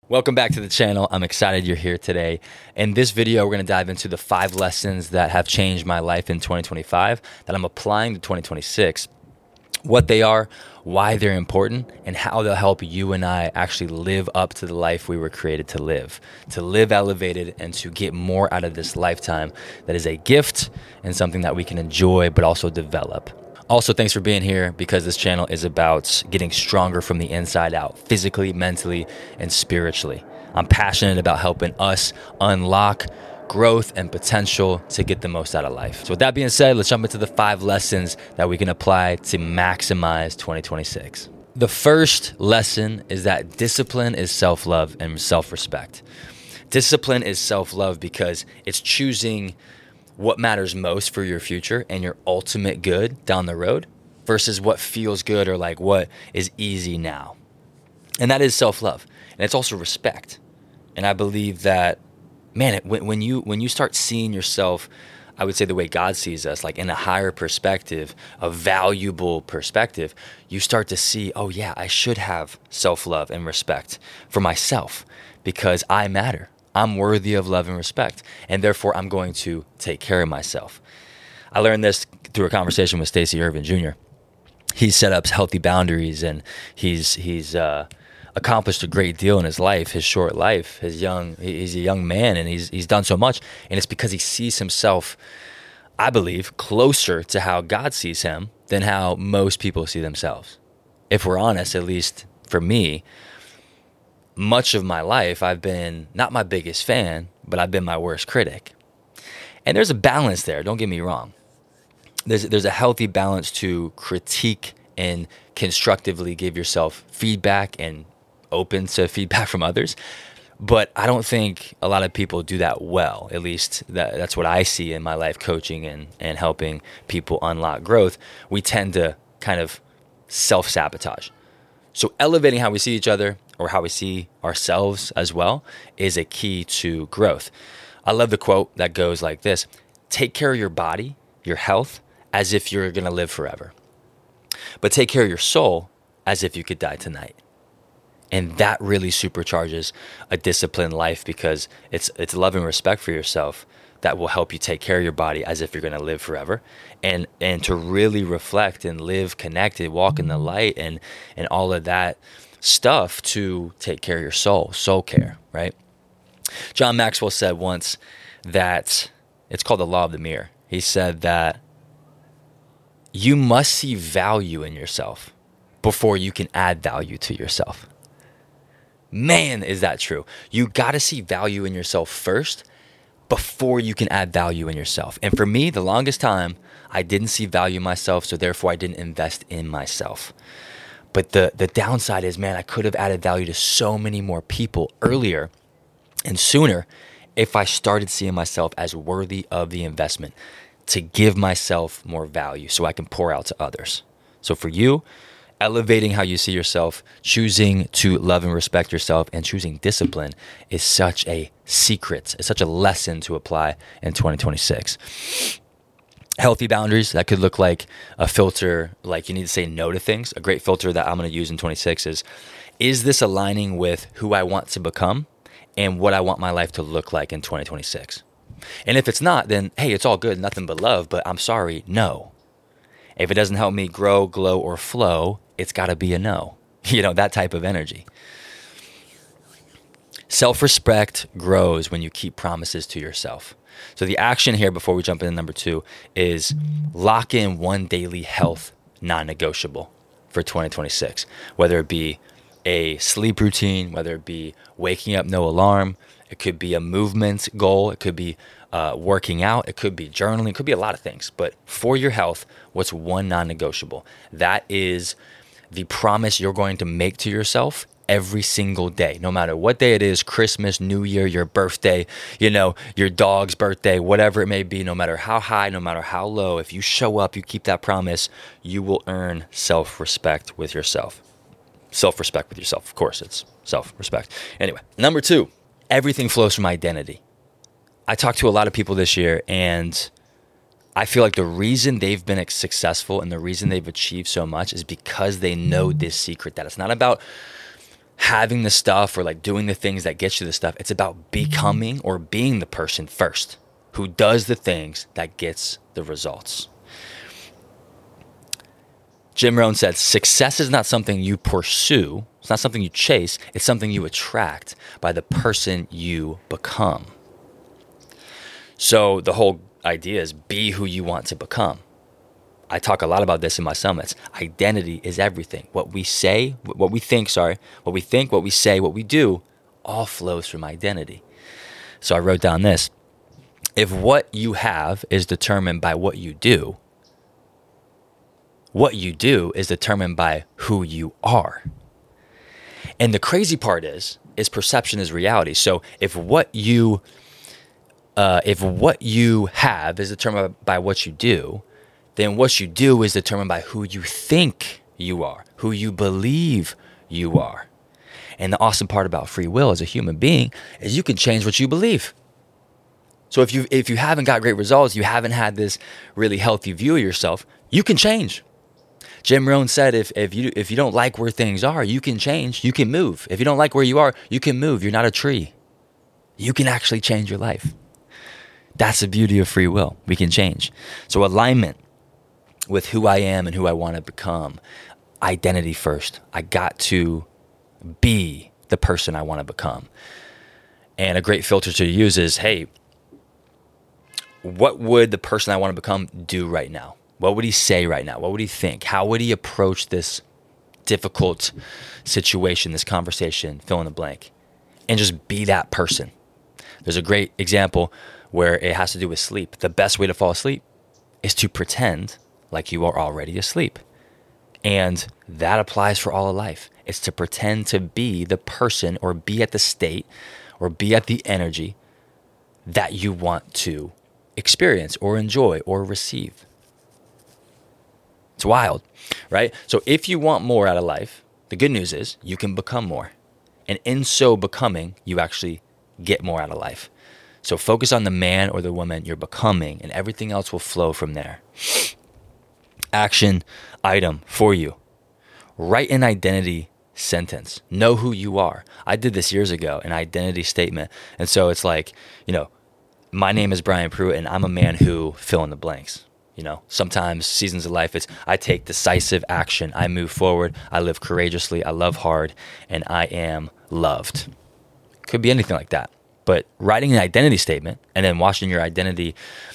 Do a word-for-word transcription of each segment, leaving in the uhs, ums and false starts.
Welcome back to the channel. I'm excited you're here today. In this video, we're going to dive into the five lessons that have changed my life in twenty twenty-five that I'm applying to twenty twenty-six, what they are, why they're important, and how they'll help you and I actually live up to the life we were created to live, to live elevated and to get more out of this lifetime that is a gift and something that we can enjoy but also develop. Also, thanks for being here, because this channel is about getting stronger from the inside out, physically, mentally, and spiritually. I'm passionate about helping us unlock growth and potential to get the most out of life. So with that being said, let's jump into the five lessons that we can apply to maximize twenty twenty-six. The first lesson is that discipline is self-love and self-respect. Discipline is self-love because it's choosing what matters most for your future and your ultimate good down the road versus what feels good or like what is easy now. And that is self-love. And it's also respect. And I believe that, man, it, when, when you when you start seeing yourself, I would say the way God sees us, like in a higher perspective, a valuable perspective, you start to see, oh yeah, I should have self-love and respect for myself because I matter. I'm worthy of love and respect, and therefore I'm going to take care of myself. I learned this through a conversation with Stacey Irvin Junior He set up healthy boundaries, and he's he's uh, accomplished a great deal in his life, his short life, his young. He's a young man, and he's he's done so much, and it's because he sees himself, I believe, closer to how God sees him than how most people see themselves. If we're honest, at least for me, much of my life, I've been not my biggest fan, but I've been my worst critic. And there's a balance there, don't get me wrong. There's, there's a healthy balance to critique and constructively give yourself feedback and open to feedback from others. But I don't think a lot of people do that well. At least that, that's what I see in my life coaching and, and helping people unlock growth. We tend to kind of self-sabotage. So elevating how we see each other, or how we see ourselves as well, is a key to growth. I love the quote that goes like this: take care of your body, your health, as if you're gonna live forever. But take care of your soul as if you could die tonight. And that really supercharges a disciplined life, because it's it's love and respect for yourself that will help you take care of your body as if you're gonna live forever. And and to really reflect and live connected, walk in the light, and and all of that stuff to take care of your soul, soul care, right? John Maxwell said once that it's called the law of the mirror. He said that you must see value in yourself before you can add value to yourself. Man, is that true? You got to see value in yourself first before you can add value in yourself. And for me, the longest time, I didn't see value in myself, so therefore I didn't invest in myself. But the, the downside is, man, I could have added value to so many more people earlier and sooner if I started seeing myself as worthy of the investment to give myself more value so I can pour out to others. So for you, elevating how you see yourself, choosing to love and respect yourself, and choosing discipline is such a secret. It's such a lesson to apply in twenty twenty-six. Healthy boundaries, that could look like a filter, like you need to say no to things. A great filter that I'm going to use in twenty-six is, is this aligning with who I want to become and what I want my life to look like in twenty twenty-six? And if it's not, then hey, it's all good, nothing but love, but I'm sorry, no. If it doesn't help me grow, glow, or flow, it's got to be a no. You know, that type of energy. Self-respect grows when you keep promises to yourself. So the action here before we jump into number two is lock in one daily health non-negotiable for twenty twenty-six, whether it be a sleep routine, whether it be waking up no alarm, it could be a movement goal, it could be uh, working out, it could be journaling, it could be a lot of things. But for your health, what's one non-negotiable? That is the promise you're going to make to yourself every single day, no matter what day it is, Christmas, New Year, your birthday, you know, your dog's birthday, whatever it may be, no matter how high, no matter how low, if you show up, you keep that promise, you will earn self-respect with yourself. Self-respect with yourself, of course, it's self-respect. Anyway, number two, everything flows from identity. I talked to a lot of people this year, and I feel like the reason they've been successful and the reason they've achieved so much is because they know this secret, that it's not about having the stuff or like doing the things that get you the stuff. It's about becoming or being the person first who does the things that gets the results. Jim Rohn said, success is not something you pursue. It's not something you chase. It's something you attract by the person you become. So the whole idea is be who you want to become. I talk a lot about this in my summits. Identity is everything. What we say, what we think, sorry, what we think, what we say, what we do, all flows from identity. So I wrote down this. If what you have is determined by what you do, what you do is determined by who you are. And the crazy part is, is perception is reality. So if what you, uh, if what you have is determined by what you do, then what you do is determined by who you think you are, who you believe you are. And the awesome part about free will as a human being is you can change what you believe. So if you if you haven't got great results, you haven't had this really healthy view of yourself, you can change. Jim Rohn said if if you if you don't like where things are, you can change, you can move. If you don't like where you are, you can move. You're not a tree. You can actually change your life. That's the beauty of free will. We can change. So alignment with who I am and who I want to become. Identity first. I got to be the person I want to become. And a great filter to use is, hey, what would the person I want to become do right now? What would he say right now? What would he think? How would he approach this difficult situation, this conversation, fill in the blank? And just be that person. There's a great example where it has to do with sleep. The best way to fall asleep is to pretend like you are already asleep. And that applies for all of life. It's to pretend to be the person or be at the state or be at the energy that you want to experience or enjoy or receive. It's wild, right? So if you want more out of life, the good news is you can become more. And in so becoming, you actually get more out of life. So focus on the man or the woman you're becoming, and everything else will flow from there. Action item for you. Write an identity sentence. Know who you are. I did this years ago, an identity statement. And so it's like, you know, my name is Brian Pruitt, and I'm a man who fill in the blanks. You know, sometimes seasons of life, it's I take decisive action. I move forward. I live courageously. I love hard, and I am loved. Could be anything like that. But writing an identity statement and then watching your identity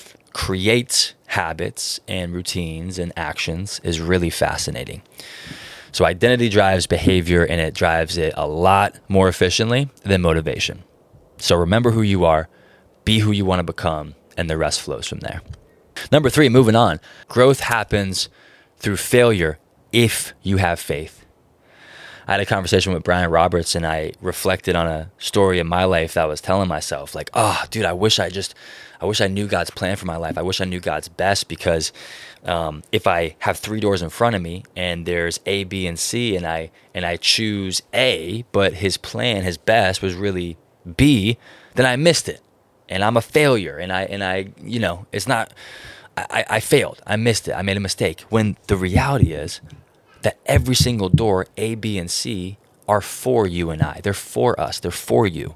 create habits and routines and actions is really fascinating. So identity drives behavior, and it drives it a lot more efficiently than motivation. So remember who you are, be who you want to become, and the rest flows from there. Number three, moving on. Growth happens through failure if you have faith. I had a conversation with Brian Roberts, and I reflected on a story in my life that I was telling myself, like, oh, dude, I wish I just, I wish I knew God's plan for my life. I wish I knew God's best, because um, if I have three doors in front of me and there's A, B, and C, and I and I choose A, but his plan, his best was really B, then I missed it. And I'm a failure, and I, and I, you know, it's not, I, I failed. I missed it. I made a mistake. When the reality is that every single door, A, B, and C, are for you and I. They're for us. They're for you.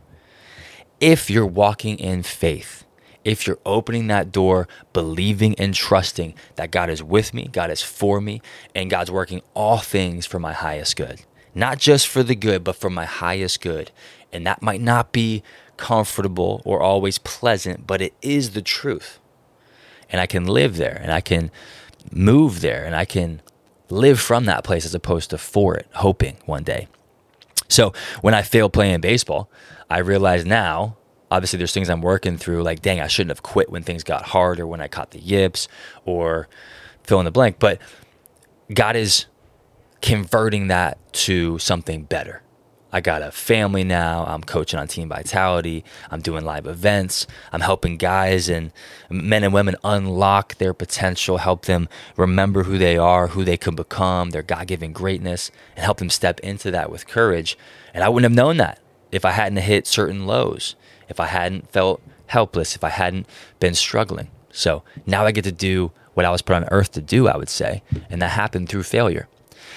If you're walking in faith, if you're opening that door, believing and trusting that God is with me, God is for me, and God's working all things for my highest good. Not just for the good, but for my highest good. And that might not be comfortable or always pleasant, but it is the truth. And I can live there, and I can move there, and I can live from that place as opposed to for it, hoping one day. So when I failed playing baseball, I realize now, obviously there's things I'm working through, like, dang, I shouldn't have quit when things got hard or when I caught the yips or fill in the blank. But God is converting that to something better. I got a family now. I'm coaching on Team Vitality. I'm doing live events. I'm helping guys and men and women unlock their potential, help them remember who they are, who they can become, their God-given greatness, and help them step into that with courage. And I wouldn't have known that if I hadn't hit certain lows, if I hadn't felt helpless, if I hadn't been struggling. So now I get to do what I was put on earth to do, I would say, and that happened through failure.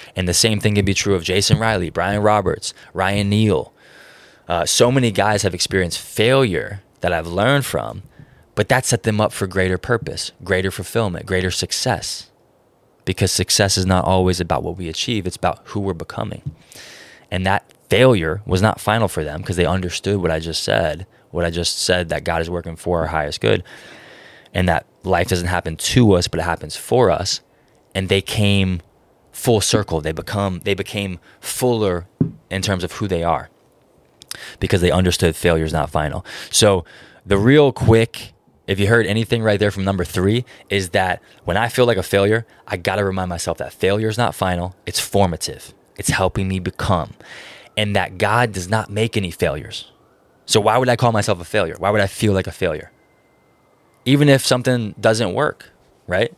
And the same thing can be true of Jason Riley, Brian Roberts, Ryan Neal. Uh, so many guys have experienced failure that I've learned from, but that set them up for greater purpose, greater fulfillment, greater success. Because success is not always about what we achieve, it's about who we're becoming. And that failure was not final for them because they understood what I just said, what I just said, that God is working for our highest good, and that life doesn't happen to us, but it happens for us. And they came full circle. They become, they became fuller in terms of who they are because they understood failure is not final. So the real quick, if you heard anything right there from number three, is that when I feel like a failure, I got to remind myself that failure is not final. It's formative. It's helping me become. And that God does not make any failures. So why would I call myself a failure? Why would I feel like a failure? Even if something doesn't work, right?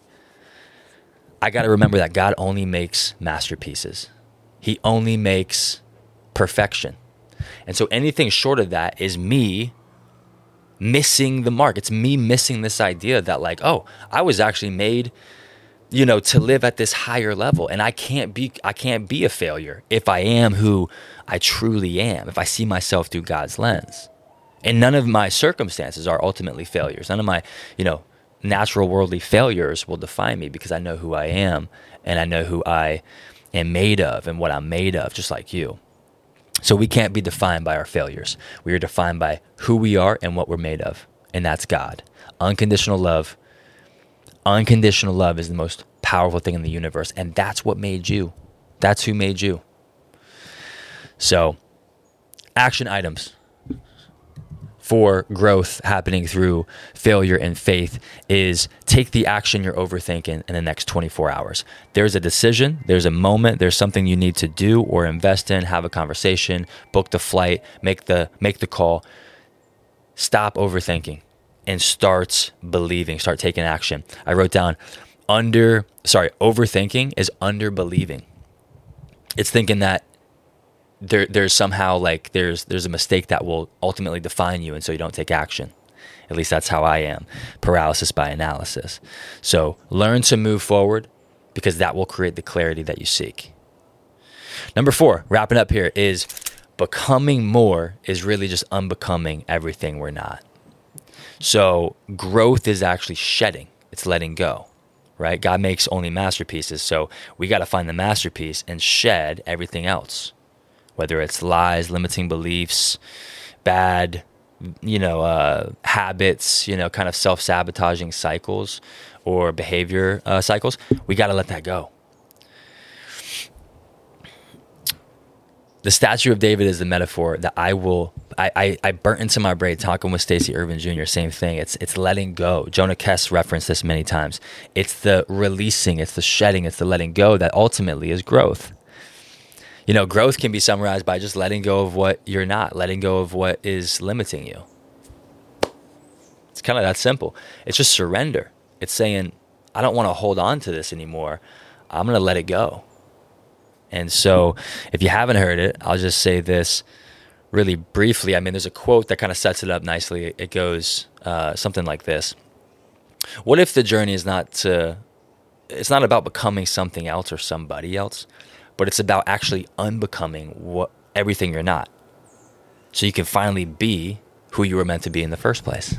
I got to remember that God only makes masterpieces. He only makes perfection. And so anything short of that is me missing the mark. It's me missing this idea that like, oh, I was actually made, you know, to live at this higher level. And I can't be, I can't be a failure if I am who I truly am, if I see myself through God's lens. And none of my circumstances are ultimately failures. None of my, you know, natural worldly failures will define me because I know who I am and I know who I am made of and what I'm made of, just like you. So we can't be defined by our failures. We are defined by who we are and what we're made of. And that's God. Unconditional love. Unconditional love is the most powerful thing in the universe. And that's what made you. That's who made you. So, action items for growth happening through failure and faith is take the action you're overthinking in the next twenty-four hours. There's a decision, there's a moment, there's something you need to do or invest in, have a conversation, book the flight, make the make the call. Stop overthinking and start believing, start taking action. I wrote down under, sorry, overthinking is under believing. It's thinking that There, there's somehow like there's there's a mistake that will ultimately define you, and so you don't take action. At least that's how I am. Paralysis by analysis. So learn to move forward because that will create the clarity that you seek. Number four, wrapping up here, is becoming more is really just unbecoming everything we're not. So growth is actually shedding. It's letting go, right? God makes only masterpieces. So we got to find the masterpiece and shed everything else. Whether it's lies, limiting beliefs, bad, you know, uh, habits, you know, kind of self-sabotaging cycles or behavior uh, cycles, we got to let that go. The statue of David is the metaphor that I will, I, I, I burnt into my brain talking with Stacey Irvin Junior Same thing. It's it's letting go. Jonah Kess referenced this many times. It's the releasing, it's the shedding, it's the letting go that ultimately is growth. You know, growth can be summarized by just letting go of what you're not, letting go of what is limiting you. It's kind of that simple. It's just surrender. It's saying, I don't want to hold on to this anymore. I'm going to let it go. And so if you haven't heard it, I'll just say this really briefly. I mean, there's a quote that kind of sets it up nicely. It goes uh, something like this. What if the journey is not to, it's not about becoming something else or somebody else, but it's about actually unbecoming what everything you're not, so you can finally be who you were meant to be in the first place.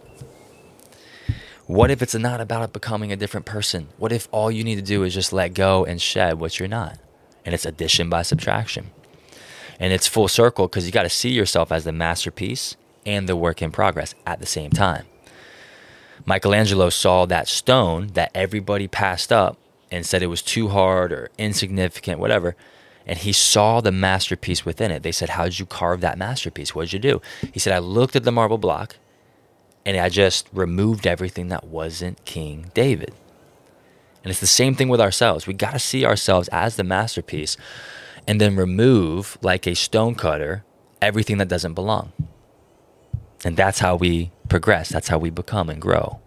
What if it's not about becoming a different person? What if all you need to do is just let go and shed what you're not? And it's addition by subtraction. And it's full circle because you got to see yourself as the masterpiece and the work in progress at the same time. Michelangelo saw that stone that everybody passed up and said it was too hard or insignificant, whatever. And he saw the masterpiece within it. They said, how did you carve that masterpiece? What did you do? He said, I looked at the marble block and I just removed everything that wasn't King David. And it's the same thing with ourselves. We got to see ourselves as the masterpiece and then remove, like a stone cutter, everything that doesn't belong. And that's how we progress. That's how we become and grow.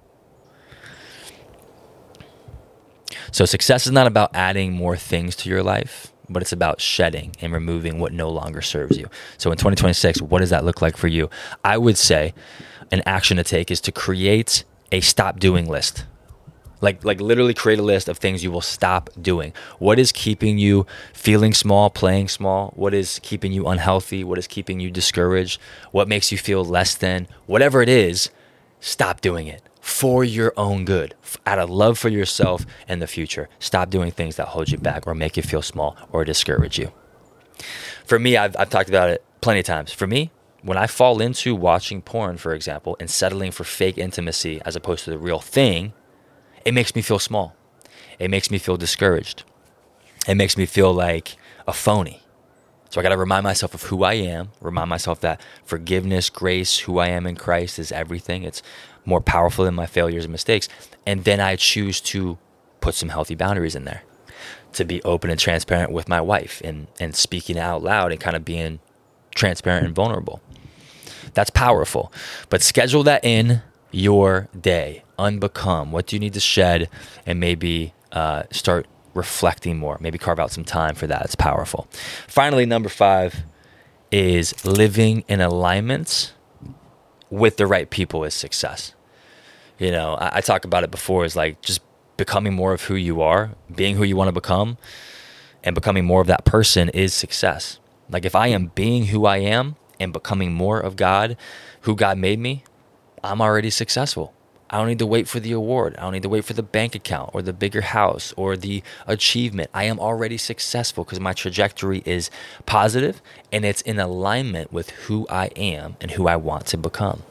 So success is not about adding more things to your life, but it's about shedding and removing what no longer serves you. So in twenty twenty-six, what does that look like for you? I would say an action to take is to create a stop doing list. Like, like literally create a list of things you will stop doing. What is keeping you feeling small, playing small? What is keeping you unhealthy? What is keeping you discouraged? What makes you feel less than? Whatever it is, stop doing it for your own good, out of love for yourself and the future. Stop doing things that hold you back or make you feel small or discourage you. For me, I've, I've talked about it plenty of times. For me, when I fall into watching porn, for example, and settling for fake intimacy as opposed to the real thing, it makes me feel small. It makes me feel discouraged. It makes me feel like a phony. So I got to remind myself of who I am, remind myself that forgiveness, grace, who I am in Christ is everything. It's more powerful than my failures and mistakes. And then I choose to put some healthy boundaries in there, to be open and transparent with my wife and, and speaking out loud and kind of being transparent and vulnerable. That's powerful. But schedule that in your day. Unbecome. What do you need to shed? And maybe uh, start reflecting more. Maybe carve out some time for that. It's powerful. Finally, number five is living in alignment with the right people is success. You know, I, I talk about it before is like just becoming more of who you are, being who you want to become, and becoming more of that person is success. Like if I am being who I am and becoming more of God, who God made me, I'm already successful. I don't need to wait for the award. I don't need to wait for the bank account or the bigger house or the achievement. I am already successful because my trajectory is positive and it's in alignment with who I am and who I want to become.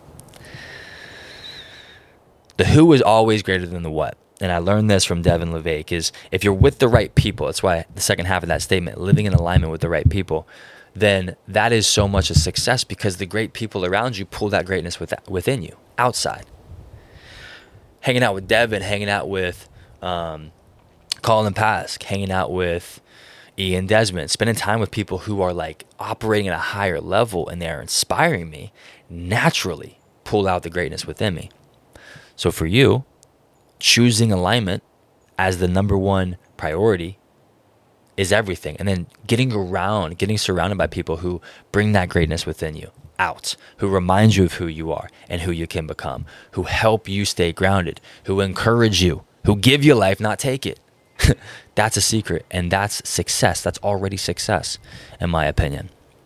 The who is always greater than the what. And I learned this from Devin LeVake is if you're with the right people, that's why the second half of that statement, living in alignment with the right people, then that is so much a success because the great people around you pull that greatness within you, outside. Hanging out with Devin, hanging out with um, Colin Pask, hanging out with Ian Desmond, spending time with people who are like operating at a higher level and they're inspiring me, naturally pull out the greatness within me. So for you, choosing alignment as the number one priority is everything. And then getting around, getting surrounded by people who bring that greatness within you out, who remind you of who you are and who you can become, who help you stay grounded, who encourage you, who give you life, not take it. That's a secret. And that's success. That's already success, in my opinion.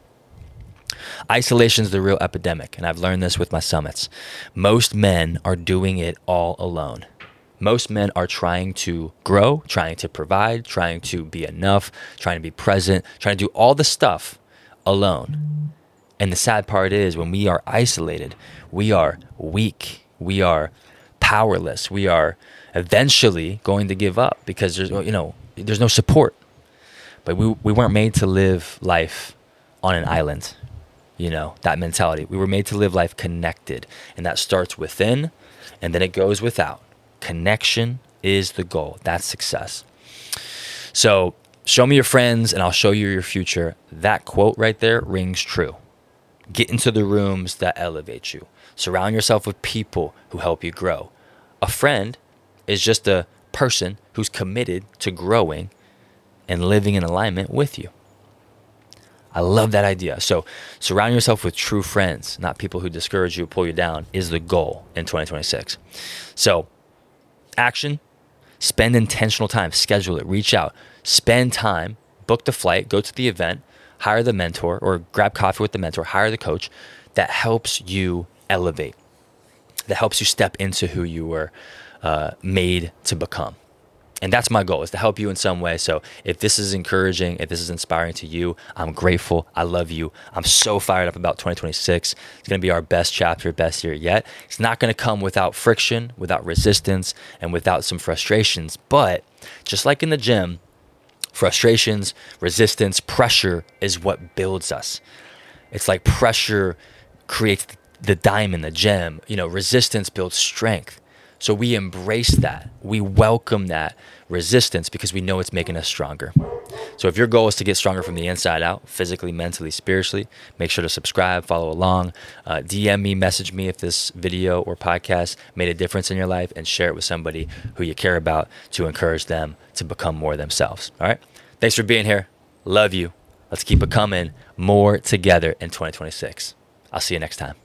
Isolation is the real epidemic. And I've learned this with my summits. Most men are doing it all alone. Most men are trying to grow, trying to provide, trying to be enough, trying to be present, trying to do all the stuff alone. And the sad part is when we are isolated, we are weak, we are powerless, we are eventually going to give up because there's, you know, there's no support. But we we weren't made to live life on an island, you know, that mentality. We were made to live life connected, and that starts within and then it goes without. Connection is the goal. That's success. So show me your friends and I'll show you your future. That quote right there rings true. Get into the rooms that elevate you. Surround yourself with people who help you grow. A friend is just a person who's committed to growing and living in alignment with you. I love that idea. So surround yourself with true friends, not people who discourage you, pull you down, is the goal in twenty twenty-six. So action, spend intentional time, schedule it, reach out, spend time, book the flight, go to the event, hire the mentor or grab coffee with the mentor, hire the coach that helps you elevate, that helps you step into who you were uh, made to become. And that's my goal, is to help you in some way. So if this is encouraging, if this is inspiring to you, I'm grateful. I love you. I'm so fired up about twenty twenty-six. It's going to be our best chapter, best year yet. It's not going to come without friction, without resistance, and without some frustrations. But just like in the gym, frustrations, resistance, pressure is what builds us. It's like pressure creates the diamond, the gem. You know, resistance builds strength. So we embrace that. We welcome that resistance because we know it's making us stronger. So if your goal is to get stronger from the inside out, physically, mentally, spiritually, make sure to subscribe, follow along, uh, D M me, message me if this video or podcast made a difference in your life, and share it with somebody who you care about to encourage them to become more themselves. All right. Thanks for being here. Love you. Let's keep becoming more together in twenty twenty-six. I'll see you next time.